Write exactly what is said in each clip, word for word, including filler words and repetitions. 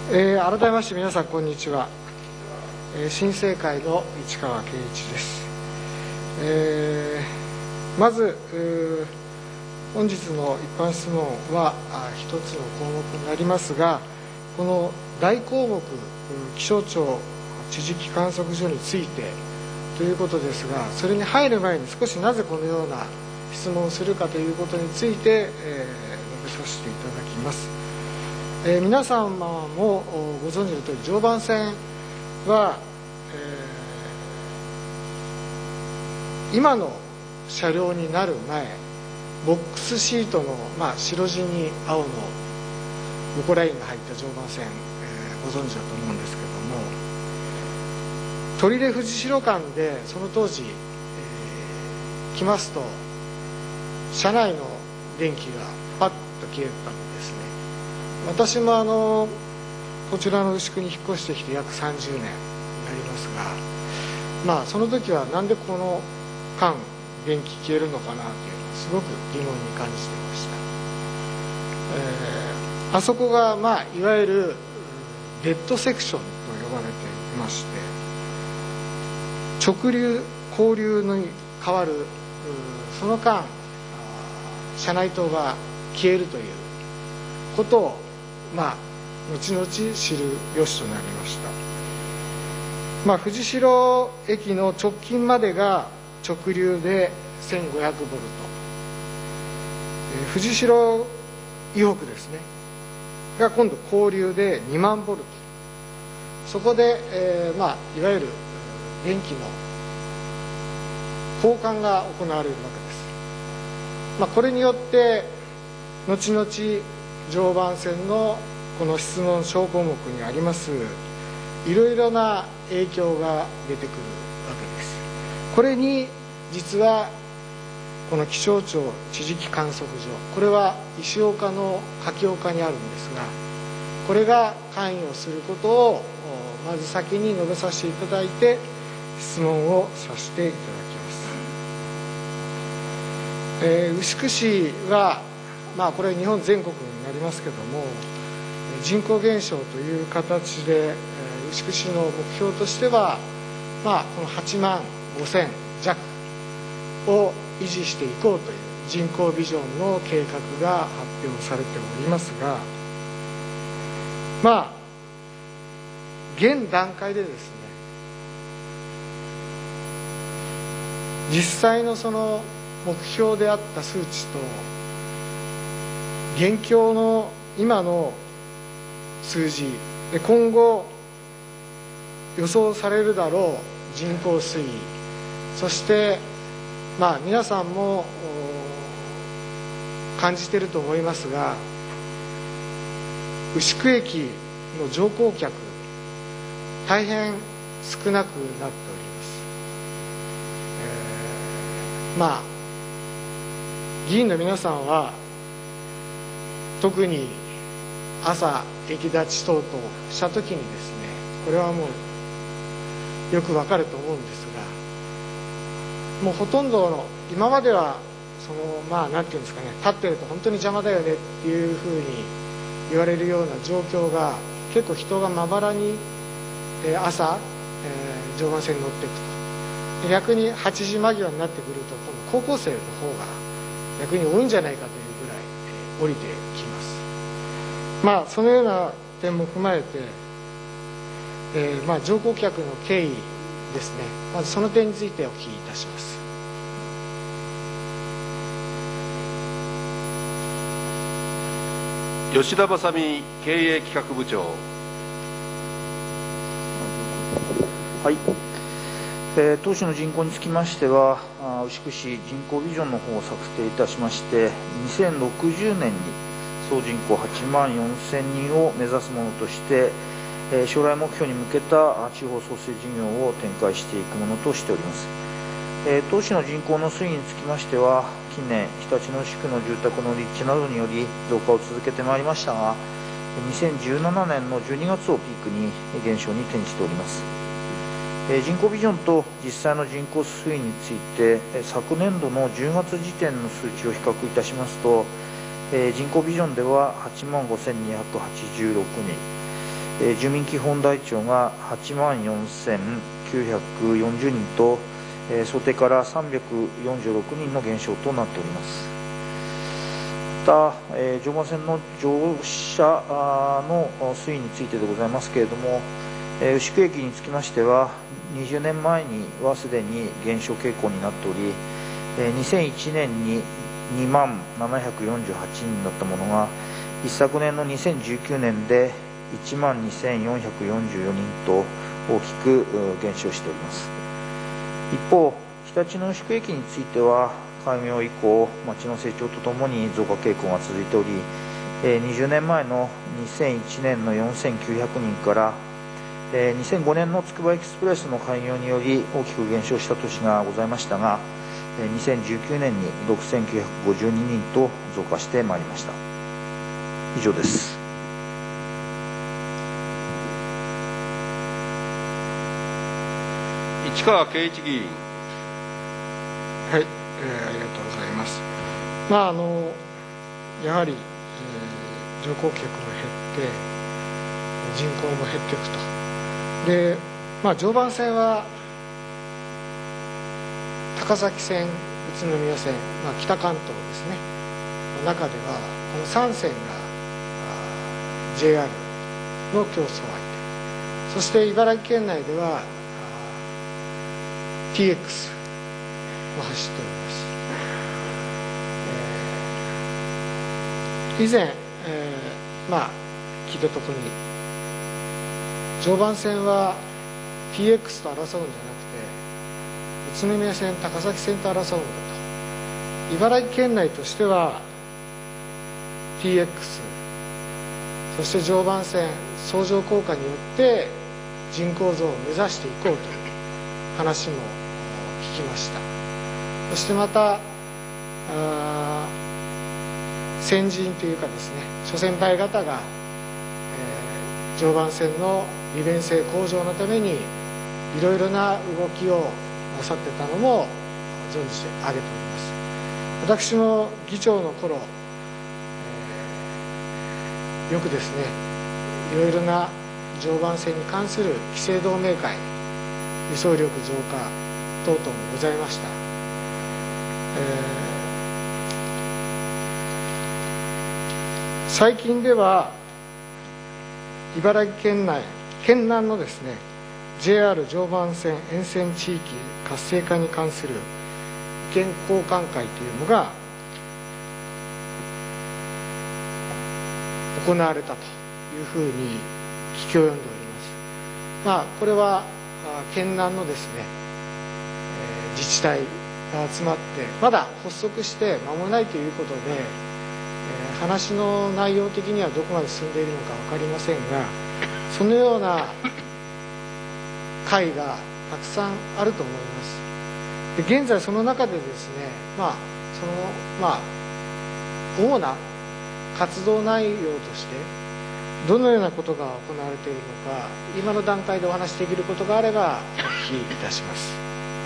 えー、改めまして皆さんこんにちは、えー、新生会の市川圭一です。えー、まず本日の一般質問は一つの項目になりますが、この大項目気象庁地磁気観測所についてということですが、それに入る前に少しなぜこのような質問をするかということについて、えー、述べさせていただきます。えー、皆様もご存知のとおり常磐線は、えー、今の車両になる前ボックスシートの、まあ、白地に青の横ラインが入った常磐線、えー、ご存知だと思うんですけども、取手藤代間でその当時、えー、来ますと車内の電気がパッと消えたんですね。私もあのこちらの牛久に引っ越してきて約さんじゅうねんになりますが、まあその時はなんでこの間電気消えるのかなというのをすごく疑問に感じていました。えー、あそこがまあいわゆるデッドセクションと呼ばれていまして、直流交流に変わるその間車内灯が消えるということをまあ後々知る由となりました。まあ、藤代駅の直近までが直流でせんごひゃくボルト、えー、藤代以北ですねが今度交流でにまんボルト、そこで、えーまあ、いわゆる電気の交換が行われるわけです。まあ、これによって後々常磐線のこの質問小項目にありますいろいろな影響が出てくるわけです。これに実はこの気象庁地磁気観測所、これは石岡の柿岡にあるんですが、これが関与することをまず先に述べさせていただいて質問をさせていただきます。えー、牛久市はまあこれは日本全国になりますけども、人口減少という形で、えー、牛久市の目標としては、まあ、このはちまんごせんじゃくを維持していこうという人口ビジョンの計画が発表されておりますが、まあ現段階でですね、実際のその目標であった数値と現況の今の数字で今後予想されるだろう人口推移、そしてまあ皆さんも感じていると思いますが、牛久駅の乗降客大変少なくなっております。えー、まあ議員の皆さんは特に朝駅立ち等々した時にですね、これはもうよくわかると思うんですが、もうほとんどの今まではそのまあなんていうんですかね、立ってると本当に邪魔だよねっていうふうに言われるような状況が結構人がまばらに朝、えー、常磐線に乗っていくと、逆にはちじ間際になってくると今度高校生の方が逆に多いんじゃないかというぐらい、えー、降りてきます。まあそのような点も踏まえて、えーまあ、乗降客の経緯ですね、まずその点についてお聞きいたします。 吉田正美経営企画部長。 はい、えー、当市の人口につきましては、牛久市人口ビジョンの方を策定いたしまして、にせんろくじゅうねんに総人口はちまんよんせんにんを目指すものとして、えー、将来目標に向けた地方創生事業を展開していくものとしております。えー、当市の人口の推移につきましては、近年常陸の地区の住宅の立地などにより増加を続けてまいりましたが、にせんじゅうななねんのじゅうにがつをピークに減少に転じております。えー、人口ビジョンと実際の人口推移について、えー、昨年度のじゅうがつ時点の数値を比較いたしますと、えー、人口ビジョンでははちまんごせんにひゃくはちじゅうろくにん、 えー、住民基本台帳がはちまんよんせんきゅうひゃくよんじゅうにんと、えー、想定からさんびゃくよんじゅうろくにんの減少となっております。また、えー、常磐線の乗車の推移についてでございますけれども、えー、牛久駅につきましてはにじゅうねんまえにはすでに減少傾向になっており、えー、にせんいちねんににまんななひゃくよんじゅうはちにんだったものが一昨年のにせんじゅうきゅうねんでいちまんにせんよんひゃくよんじゅうよにんと大きく減少しております。一方、日立の牛久駅については開業以降、町の成長とともに増加傾向が続いており、にじゅうねんまえのにせんいちねんのよんせんきゅうひゃくにんからにせんごねんのつくばエクスプレスの開業により大きく減少した年がございましたが、にせんじゅうきゅうねんにろくせんきゅうひゃくごじゅうににんと増加してまいりました。以上です。 市川圭一議員。 はい、えー、ありがとうございます。まああのやはり、えー、乗降客も減って人口も減っていくと。で、まあ常磐線は高崎線、宇都宮線、まあ、北関東ですねの中ではこのさん線が ジェイアール の競争相手、そして茨城県内では ティーエックス も走っております。えー、以前、えー、まあ聞いたところに常磐線は ティーエックス と争うんじゃなくて宇都宮線、高崎線と争うんだと。茨城県内としては ティーエックス、 そして常磐線相乗効果によって人口増を目指していこうという話も聞きました。そしてまた先人というかですね、諸先輩方が、えー、常磐線の利便性向上のためにいろいろな動きをなさってたのも存じて挙げております。私も議長の頃、えー、よくですねいろいろな常磐線に関する規制同盟会、輸送力増加等々もございました。えー、最近では茨城県内県南のですね ジェイアール 常磐線沿線地域活性化に関する意見交換会というのが行われたというふうに聞き及んでおります。まあこれは県南のですね、えー、自治体が集まってまだ発足して間もないということで、えー、話の内容的にはどこまで進んでいるのか分かりませんが、そのような会がたくさんあると思います。で現在その中でですね、まあそのまあ主な活動内容としてどのようなことが行われているのか、今の段階でお話しできることがあればお聞きいたします。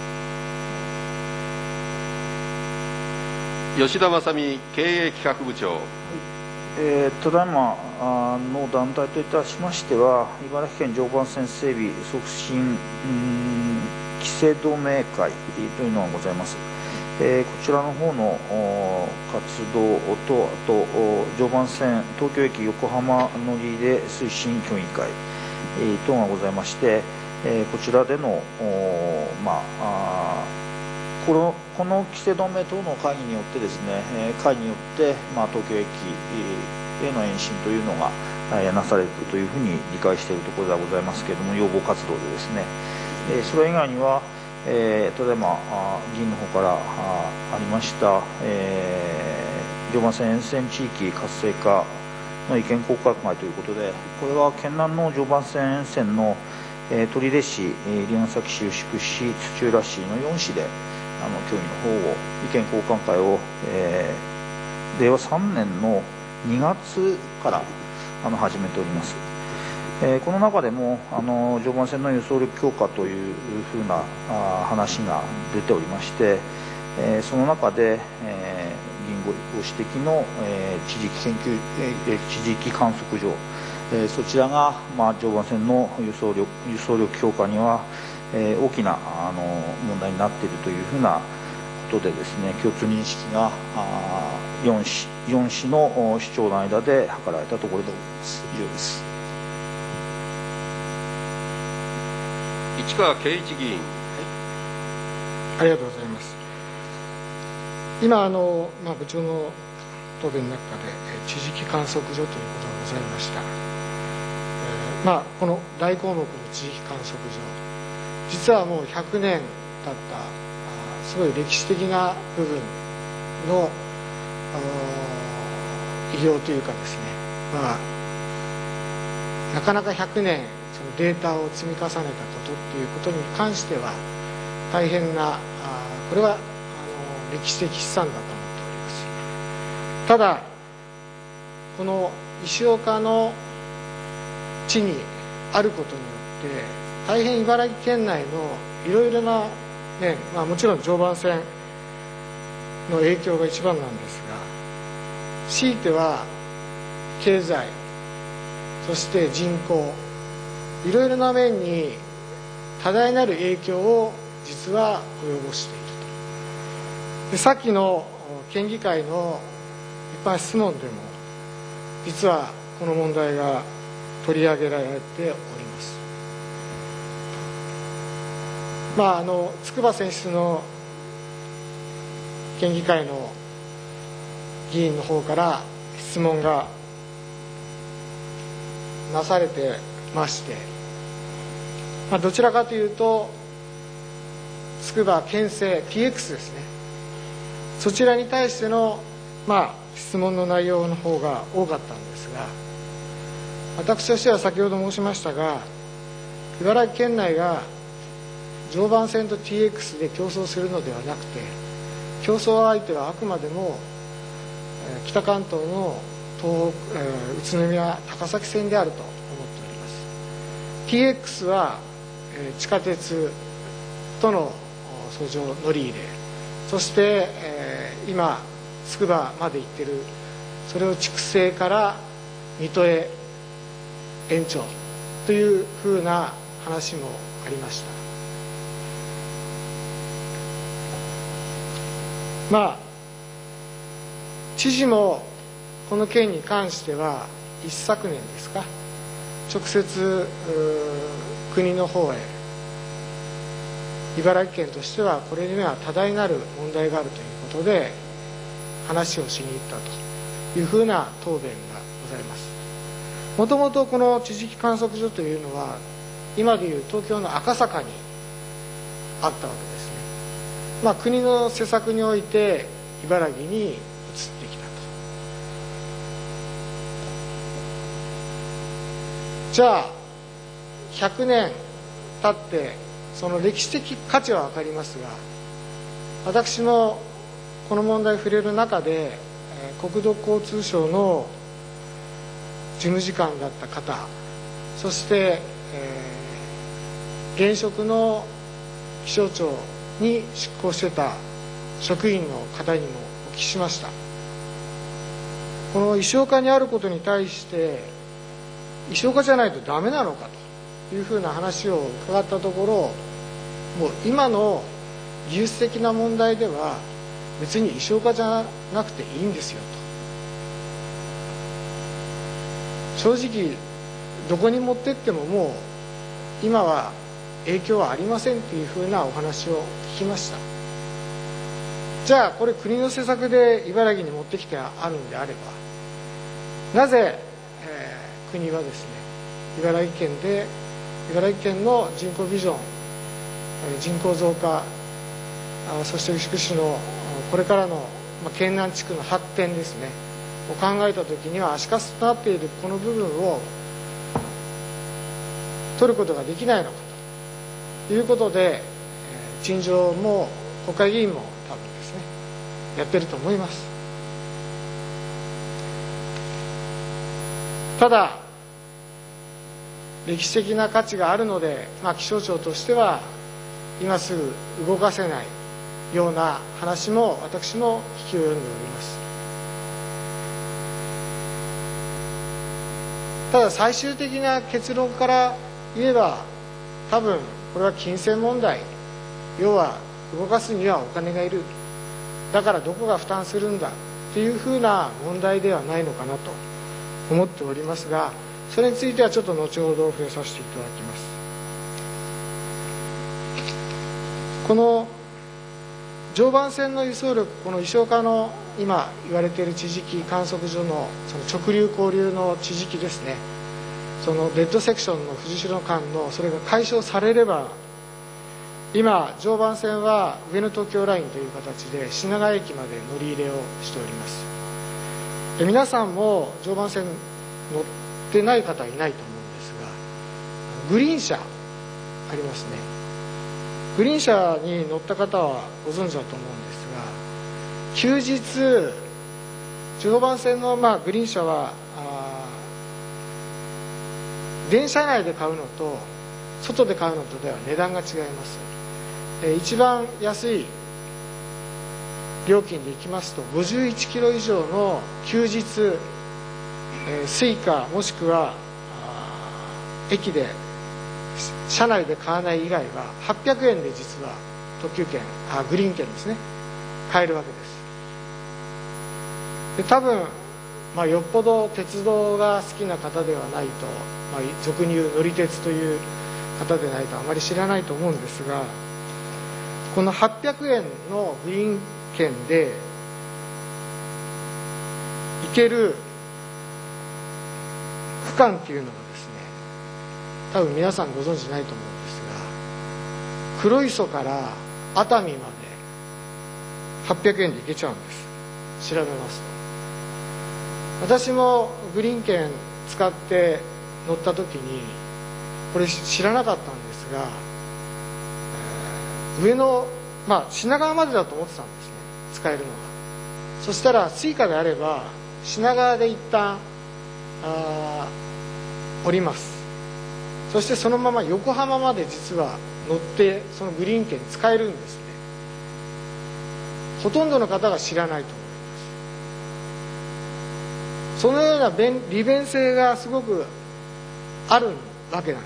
吉田正美経営企画部長。はい、 えー、ただいまの団体といたしましては、茨城県常磐線整備促進規制同盟会というのがございます。えー、こちらの方の活動と、あと常磐線東京駅横浜乗り入れ推進協議会、えー、等がございまして、えー、こちらでのまあこのこの規制同盟等の会議によってですね、えー、会によって、まあ、東京駅への延伸というのがなされるというふうに理解しているところではございますけれども、要望活動でですね、えー、それ以外にはえー、ただいま議員の方からありました、えー、常磐線沿線地域活性化の意見交換会ということで、これは県南の常磐線沿線の、えー、取手市、龍ケ崎市、牛久市、土浦市のよん市であの協議の方を意見交換会を、えー、れいわさんねんのにがつからあの始めております。えー、この中でもあの常磐線の輸送力強化というふうなあ話が出ておりまして、えー、その中で、えー、議員ご指摘の、えー、地磁気研究、えー、地磁気観測所、 えー、そちらが、まあ、常磐線の輸送力輸送力強化には、えー、大きなあの問題になっているというふうなことでですね、共通認識がよん市よん市の市長の間で図られたところでございます。以上です。 市川圭一議員、はい、 ありがとうございます。今あの、まあ、部長の答弁の中で地磁気観測所ということがございました。えーまあ、この大項目の地磁気観測所、実はもうひゃくねん経ったすごい歴史的な部分の偉業というかですね、まあ、なかなかひゃくねんそのデータを積み重ねたことっていうことに関しては大変な、これはあの歴史的資産だと思っております。ただこの石岡の地にあることによって大変茨城県内のいろいろな面、まあ、もちろん常磐線の影響が一番なんですが、強いては経済、そして人口、いろいろな面に多大なる影響を実は及ぼしていると。で、さっきの県議会の一般質問でも実はこの問題が取り上げられております。まああの筑波選出の県議会の議員の方から質問がなされてまして、まあ、どちらかというと筑波県政 ティーエックス ですね、そちらに対しての、まあ、質問の内容の方が多かったんですが、私としては先ほど申しましたが、茨城県内が常磐線と ティーエックス で競争するのではなくて、競争相手はあくまでも北関東の東北、えー、宇都宮高崎線であると思っております。 ティーエックス は、えー、地下鉄との相乗乗り入れ、そして、えー、今つくばまで行ってる、それを筑西から水戸へ延長というふうな話もありました。まあ知事もこの件に関しては一昨年ですか、直接国の方へ茨城県としてはこれには多大なる問題があるということで話をしに行ったというふうな答弁がございます。もともとこの地磁気観測所というのは今でいう東京の赤坂にあったわけですね。まあ、国の施策において茨城に移ってきたと。じゃあひゃくねん経ってその歴史的価値は分かりますが、私もこの問題触れる中で国土交通省の事務次官だった方、そして、えー、現職の気象庁に出向してた職員の方にもお聞きしました。この石岡にあることに対して石岡じゃないとダメなのかというふうな話を伺ったところ、もう今の技術的な問題では別に石岡じゃなくていいんですよと。正直どこに持ってってももう今は影響はありませんというふうなお話を聞きました。じゃあこれ国の施策で茨城に持ってきてあるんであれば、なぜ、えー、国はですね茨城県で茨城県の人口ビジョン、人口増加、そして牛久市のこれからの、まあ、県南地区の発展ですねを考えたときには足かせとなっているこの部分を取ることができないのかということで、陳情も国会議員も多分ですねやってると思います。ただ歴史的な価値があるので、まあ、気象庁としては今すぐ動かせないような話も私も聞き及んでおります。 ただ最終的な結論から言えば、多分これは金銭問題、要は動かすにはお金がいる、だからどこが負担するんだっていうふうな問題ではないのかなと思っておりますが、それについてはちょっと後ほど触れさせていただきます。この常磐線の輸送力、この石岡の今言われている地磁気観測所のその直流交流の地磁気ですね、そのレッドセクションの藤代間のそれが解消されれば、今常磐線は上野東京ラインという形で品川駅まで乗り入れをしております。で皆さんも常磐線乗ってない方いないと思うんですが、グリーン車ありますね。グリーン車に乗った方はご存知だと思うんですが、休日常磐線の、まあ、グリーン車は電車内で買うのと外で買うのとでは値段が違います。え一番安い料金でいきますとごじゅういちキロ以上の休日、えー、スイカもしくは駅で車内で買わない以外ははっぴゃくえんで実は特急券、あグリーン券ですね、買えるわけです。で多分、まあ、よっぽど鉄道が好きな方ではないと、まあ、俗に言う乗り鉄という方でないとあまり知らないと思うんですが、このはっぴゃくえんのグリーン券で行ける区間っていうのがですね、多分皆さんご存知ないと思うんですが、黒磯から熱海まではっぴゃくえんで行けちゃうんです。調べますと。私もグリーン券使って乗った時にこれ知らなかったんですが、上の、まあ、品川までだと思ってたんですね、使えるのが。そしたらスイカであれば品川で一旦あ降ります。そしてそのまま横浜まで実は乗ってそのグリーン券使えるんですね。ほとんどの方が知らないと思います。そのような便利便性がすごくあるわけなんです。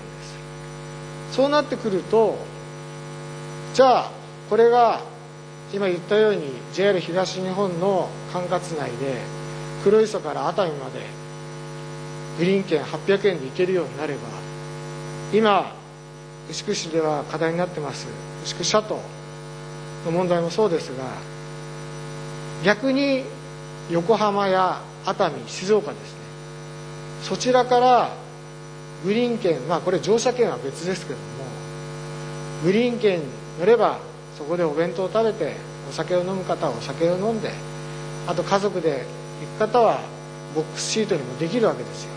そうなってくると、じゃあこれが今言ったように ジェイアール 東日本の管轄内で黒磯から熱海までグリーン券はっぴゃくえんで行けるようになれば、今牛久市では課題になってます牛久シャトの問題もそうですが、逆に横浜や熱海、静岡ですね、そちらからグリーン券、まあこれ乗車券は別ですけども、グリーン券乗ればそこでお弁当を食べて、お酒を飲む方はお酒を飲んで、あと家族で行く方はボックスシートにもできるわけですよ。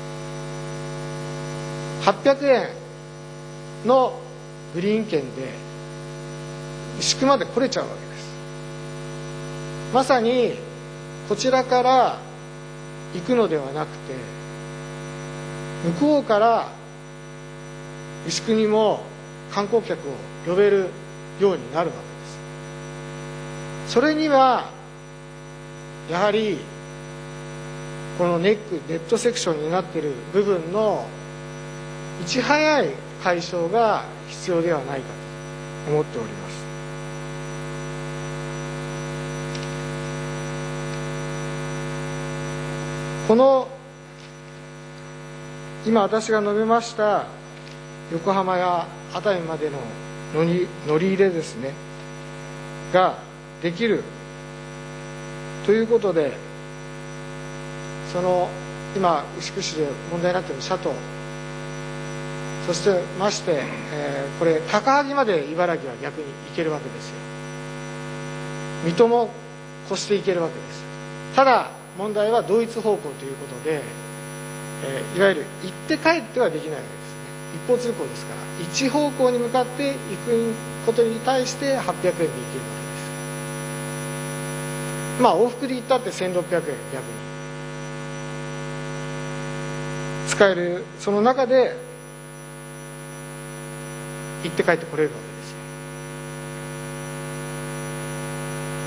はっぴゃくえんのグリーン券で牛久まで来れちゃうわけです。まさにこちらから行くのではなくて、向こうから牛久にも観光客を呼べるようになるわけです。それにはやはりこのネックネットセクションになっている部分のいち早い解消が必要ではないかと思っております。この今私が述べました横浜や熱海までの乗り、乗り入れですねができるということで、その今牛久市で問題になっているシャトー、そしてまして、えー、これ高萩まで茨城は逆に行けるわけですよ。水戸も越して行けるわけです。ただ問題は同一方向ということで、えー、いわゆる行って帰ってはできないわけですね。一方通行ですから、一方向に向かって行くことに対してはっぴゃくえんで行けるわけです。まあ往復で行ったってせんろっぴゃくえん逆に使える、その中で行って帰ってこれるわけですよ。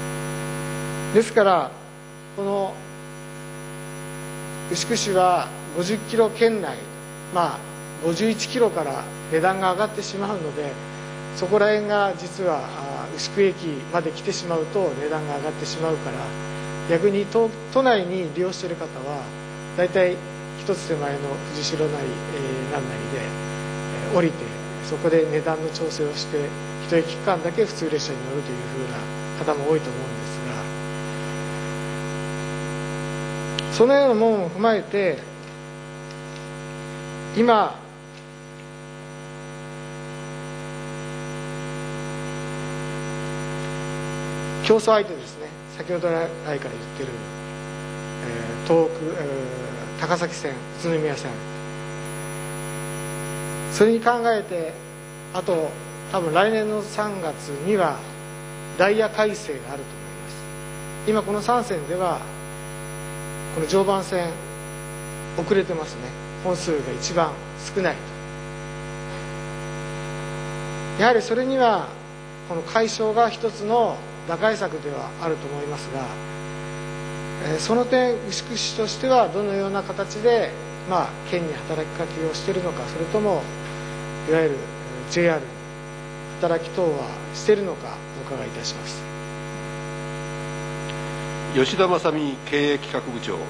ですからこの牛久市はごじゅっキロ圏内、まあごじゅういちキロから値段が上がってしまうので、そこら辺が実は牛久駅まで来てしまうと値段が上がってしまうから、逆に 都, 都内に利用している方はだいたい一つ手前の藤代なり、えー、なんなりで、えー、降りてそこで値段の調整をして一駅区間だけ普通列車に乗るというふうな方も多いと思うんですが、そのようなものを踏まえて今競争相手ですね、先ほど来から言ってる、えー、東北、えー、高崎線、宇都宮線、それに考えて、あと多分来年のさんがつにはダイヤ改正があると思います。今このさん線ではこの常磐線遅れてますね。本数が一番少ないと。やはりそれにはこの解消が一つの打開策ではあると思いますが、えー、その点牛久市としてはどのような形で、まあ、県に働きかけをしているのか、それともいわゆる ジェイアール に働き等はしているのかお伺いいたします。 吉田正美経営企画部長。はい、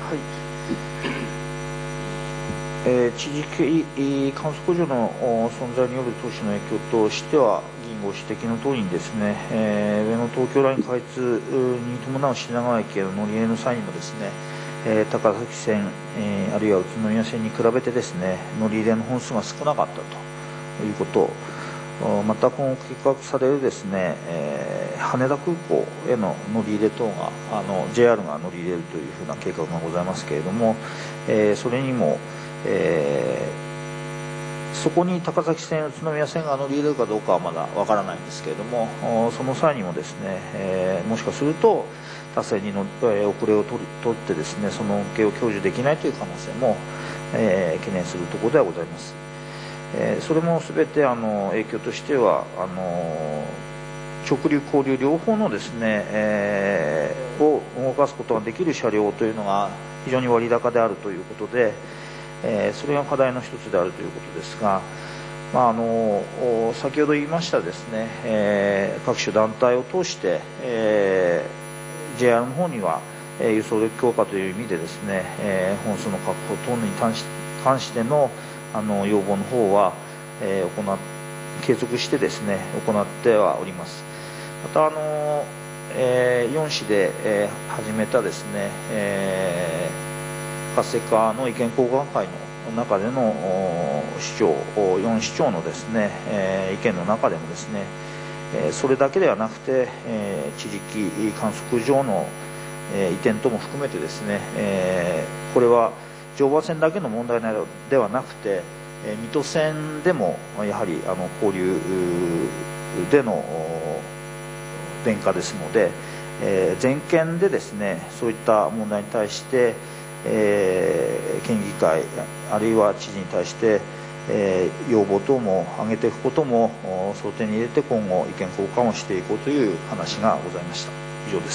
えー、地域観測所の存在による都市の影響としては、議員ご指摘の通りにですね、えー、上野東京ライン開通に伴う品川駅への乗り入れの際にもですね、えー、高崎線、えー、あるいは宇都宮線に比べてですね、乗り入れの本数が少なかったということ、また今後計画されるですね、えー、羽田空港への乗り入れ等があの ジェイアール が乗り入れるというふうな計画がございますけれども、えー、それにも、えー、そこに高崎線、宇都宮線が乗り入れるかどうかはまだわからないんですけれども、その際にもですね、えー、もしかすると他線にの、えー、遅れを取り取ってですね、その恩恵を享受できないという可能性も、えー、懸念するところではございます。えー、それも全てあの影響としてはあの直流交流両方のですね、えー、を動かすことができる車両というのが非常に割高であるということで、えー、それが課題の一つであるということですが、まあ、あの先ほど言いましたですね、えー、各種団体を通して、えー、ジェイアール の方には、えー、輸送力強化という意味でですね、えー、本数の確保等に関し、関してのあの要望の方は、えー、行っ継続してですね行ってはおります。またあの、えー、よん市で、えー、始めたですね、えー、活性化の意見交換会の中での市長よん市長のですね、えー、意見の中でもですね、えー、それだけではなくて、えー、地域観測所の、えー、移転とも含めてですね、えー、これは常磐線だけの問題ではなくて、えー、水戸線でもやはりあの交流での電化ですので、えー、全県でですねそういった問題に対して、えー、県議会あるいは知事に対して、えー、要望等も上げていくことも想定に入れて今後意見交換をしていこうという話がございました。以上です。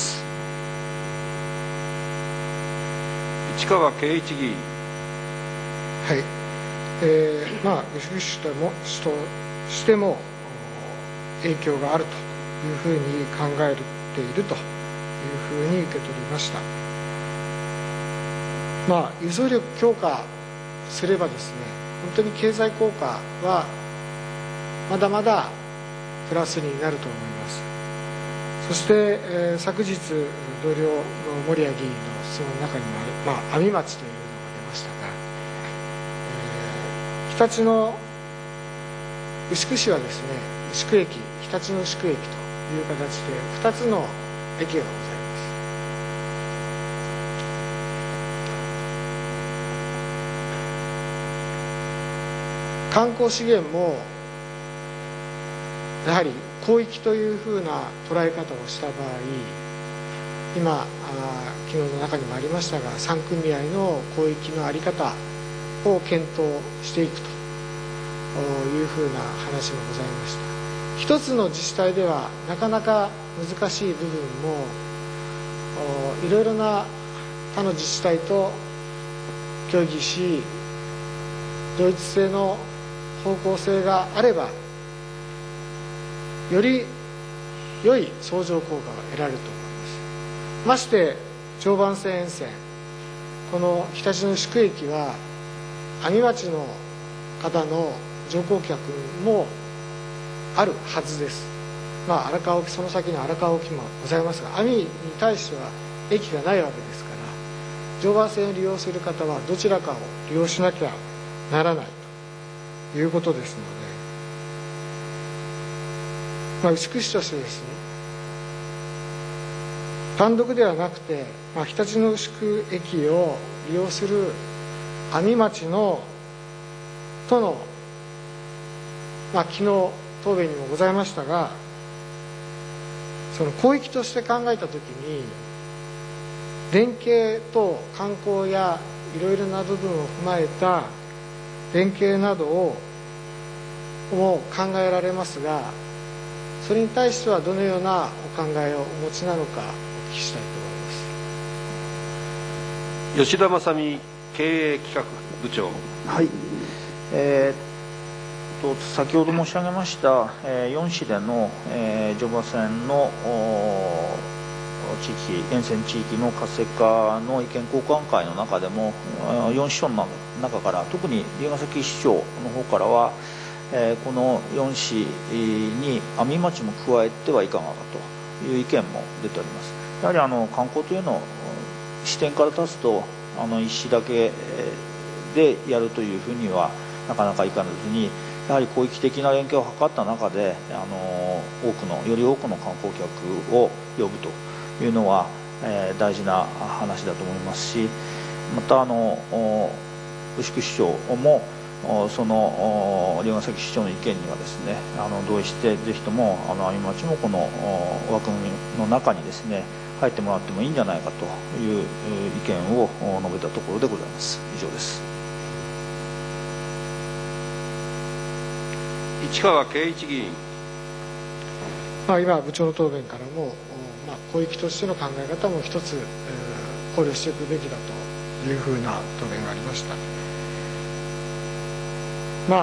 市川圭一議員。 はい、えー、まあ牛久市とも市としても影響があるというふうに考えているというふうに受け取りました。まあ輸送力強化すればですね、本当に経済効果はまだまだプラスになると思います。そして、えー、昨日同僚の森谷議員の質問の中にも、まあ、阿見町というのが出ましたが、えー、日立の牛久市はですね、牛久駅、日立の牛久駅という形でふたつの駅がございます。観光資源もやはり広域というふうな捉え方をした場合、今あ昨日の中にもありましたがさん組合の広域の在り方を検討していくというふうな話もございました。一つの自治体ではなかなか難しい部分もいろいろな他の自治体と協議し、同一性の方向性があればより良い相乗効果が得られると思います。まして常磐線沿線、この日立の宿駅は阿見町の方の乗降客もあるはずです。まあ、荒川沖、その先に荒川沖もございますが、阿見に対しては駅がないわけですから、常磐線を利用する方はどちらかを利用しなきゃならないということですので、まあ、牛久市としてですね、単独ではなくて、まあ、日立の牛久駅を利用する阿見町のとの、まあ、昨日答弁にもございましたが、その広域として考えたときに連携と観光やいろいろな部分を踏まえた連携などをも考えられますが、それに対してはどのようなお考えをお持ちなのかお聞きしたいと思います。吉田正美経営企画部長。 はい、えー、と先ほど申し上げました、えー、よん市での、えー、常磐線の地域沿線地域の活性化の意見交換会の中でもよん市町の中から、特に龍ケ崎市長の方からは、えー、このよん市に阿見町も加えてはいかがかという意見も出ております。やはりあの観光というのを視点から立つと、あの一市だけでやるというふうにはなかなかいかずに、やはり広域的な連携を図った中で、あの多くのより多くの観光客を呼ぶというのは、えー、大事な話だと思いますし、またあの牛久市長もその龍ケ崎市長の意見にはですね、あの同意して、ぜひともあの阿見町もこの枠組みの中にですね入ってもらってもいいんじゃないかという意見を述べたところでございます。以上です。 市川圭一議員。 まあ、今部長の答弁からも、まあ、広域としての考え方も一つ、えー、考慮していくべきだというふうな答弁がありました。まあ、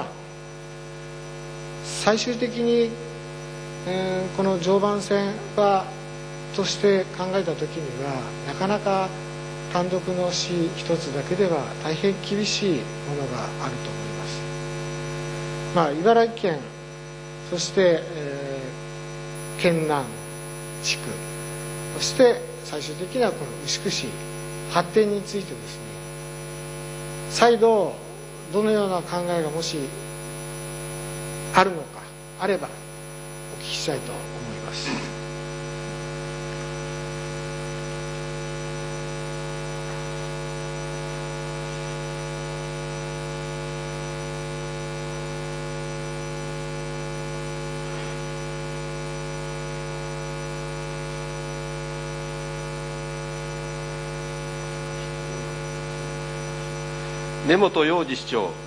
最終的に、えー、この常磐線はとして考えたときには、なかなか単独の市一つだけでは大変厳しいものがあると思います。まあ、茨城県、そして、えー、県南地区、そして最終的にはこの牛久市発展についてですね、再度どのような考えがもしあるのかあればお聞きしたいと思います。 根本洋二市長。はい、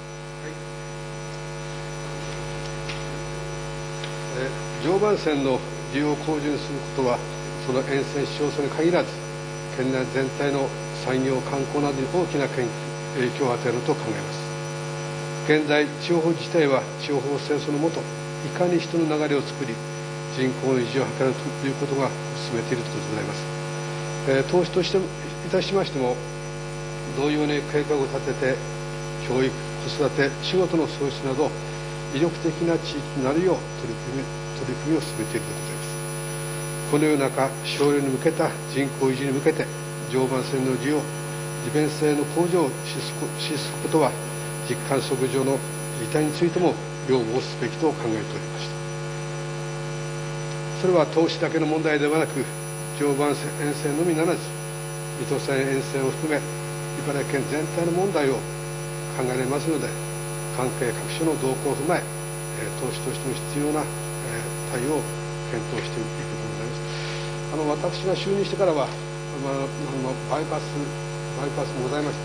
常磐線の利用を向上することは、その沿線市町村に限らず県内全体の産業観光などに大きな影響を与えると考えます。現在地方自治体は地方政策のもと、いかに人の流れを作り人口の維持を図るということが進めているところでございます。えー、投資としていたしましても、同様に計画を立てて教育、子育て、仕事の創出など威力的な地域になるよう取り組み、取り組みを進めているところでございます。このような省エネに向けた人口維持に向けて、常磐線の需要、利便性の向上を支出することは、実観測上の事態についても要望すべきと考えておりました。それは投資だけの問題ではなく、常磐線沿線のみならず、水戸線沿線を含め茨城県全体の問題を考えられますので、関係各所の動向を踏まえ、投資としても必要な対応を検討していくことでございます。あの私が就任してからは、まあ、あのバイパスバイパスもございました。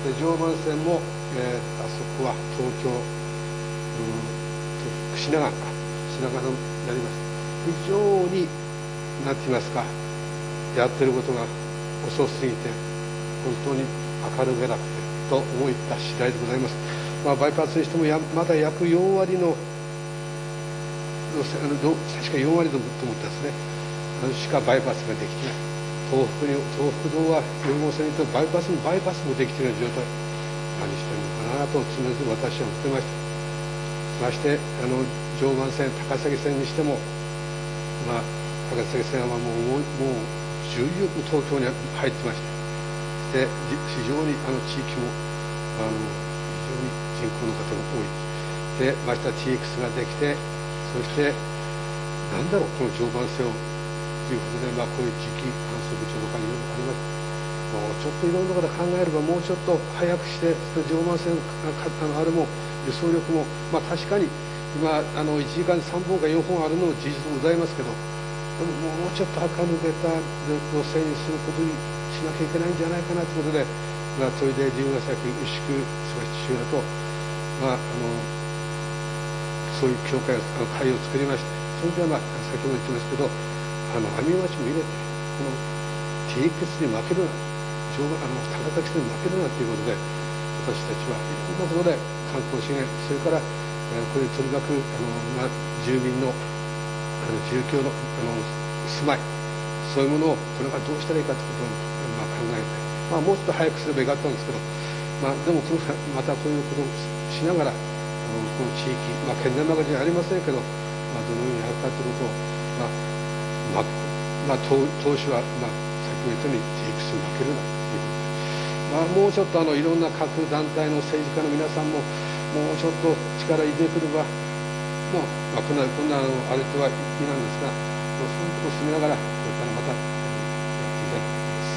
で常磐線も、えー、あそこは東京、うん、品川か品川になります。非常に何て言いますか、やってることが遅すぎて、本当に明るげなくてと思った次第でございます。まあ、バイパスにしてもやまだ約よん割の路線、あのど確かよん割と思ったですね、あのしかバイパスができてない。東北に東北道はよん号線にとバイパスもバイパスもできている状態、何してるのかなと常々私は思ってました。ましてあの常磐線高崎線にしても、まあ、高崎線はもうもうもう重々東京に入ってまして、で非常にあの地域もあの非常に人口の方が多い。でまして ティーエックス ができて、そしてなんだろうこの常磐線をということで、まあ、こういう地域観測庁とかいろいろありまして、もうちょっといろんなこと考えればもうちょっと早くして、常磐線あのあれも輸送力も、まあ、確かに今あのいちじかんにさんぼんかよんほんあるのも事実ございますけど、でももうちょっと垢抜けた路線にすることにしなきゃいけないんじゃないかなということで、まあ、それで龍ヶ崎牛久それ父親と、まあ、あのそういう協会あの会を作りまして、それでは、まあ、先ほど言ってますけど、あの網町も入れてこの ティーエックス に負けるな、あの高崎線に負けるなということで、私たちはいろんなところで観光資源、それから、えー、これとにかくあの、まあ、住民のあの住居のあの住まい、そういうものをこれからどうしたらいいかということを、まあ、考えて、まあ、もうちょっと早くすればよかったんですけど、まあ、でもこのまたこういうことをしながら、あのこの地域、まあ、県内マガジンありませんけど、まあ、どのようにやるかということを、まあまあまあ、当, 当初は、まあ、先ほど言ったように ティーエックス に負けるなということで、まあ、もうちょっとあのいろんな各団体の政治家の皆さんももうちょっと力入れてくれば、もう、まあ、こんなこんなあのあれとは意なんですが、もうそういうことを進めながらこれからまたやっていきたい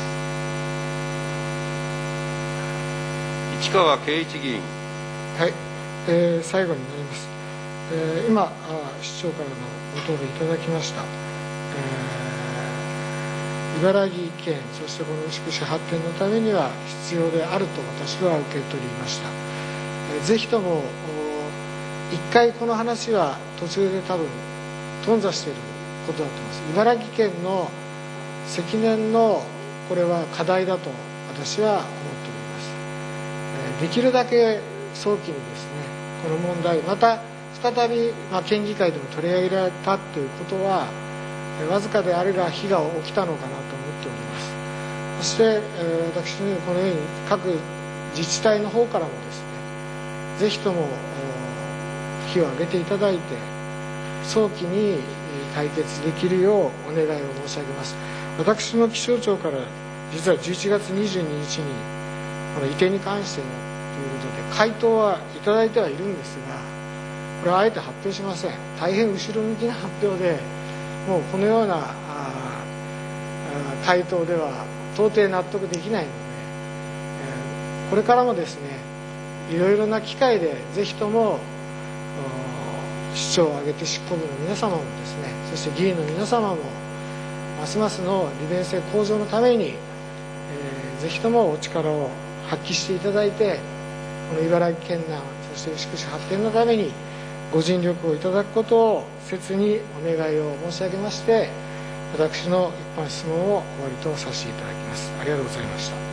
と思います。 市川圭一議員。 はい、えー、最後になります。えー、今あ市長からのご答弁いただきました、えー、茨城県そしてこの牛久市発展のためには必要であると私は受け取りました。えー、ぜひとも一回この話は途中で多分頓挫していることだと思います。茨城県の積年のこれは課題だと私は思っております。えー、できるだけ早期にですねこの問題また再び、まあ、県議会でも取り上げられたということはわずかであれが非が起きたのかなと思っております。そして、えー、私のこのように各自治体の方からもですねぜひとも非を挙げていただいて早期に解決できるようお願いを申し上げます。私の気象庁から実はじゅういちがつにじゅうににちにこの移転に関してのということで回答はいただいてはいるんですが、これはあえて発表しません。大変後ろ向きな発表で、もうこのようなああ回答では到底納得できないので、えー、これからもですねいろいろな機会でぜひとも市長を挙げて執行部の皆様もですね、そして議員の皆様もますますの利便性向上のために、えー、ぜひともお力を発揮していただいて、この茨城県南そして牛久市発展のためにご尽力をいただくことを切にお願いを申し上げまして、私の一般質問を終わりとさせていただきます。ありがとうございました。